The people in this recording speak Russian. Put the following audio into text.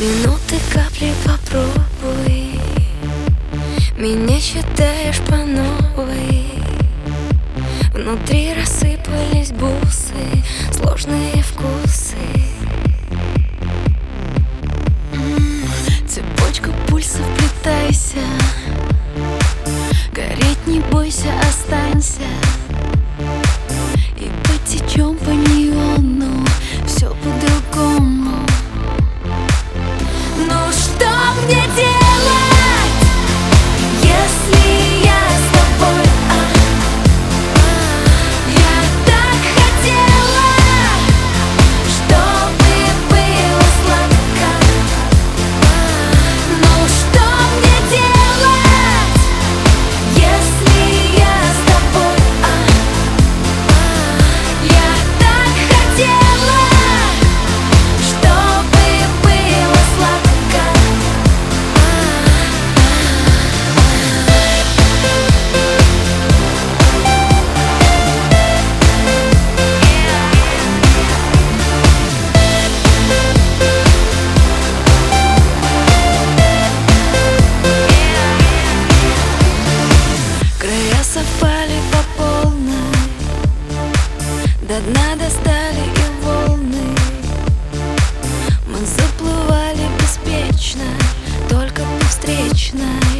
Минуты, капли, попробуй. Меня считаешь по новой. Внутри рассыпались бусы, сложные вкусы. Цепочка пульсов, вплетайся. Гореть не бойся, останься. И потечем по неону, все по-другому. Ну что мне делать, если я с тобой? Я так хотела, чтобы было сладко. Ну что мне делать, если я с тобой? Я так хотела, чтобы было сладко. Края совпали по полной, до дна достали и волны. Мы заплывали беспечно, только по встречной.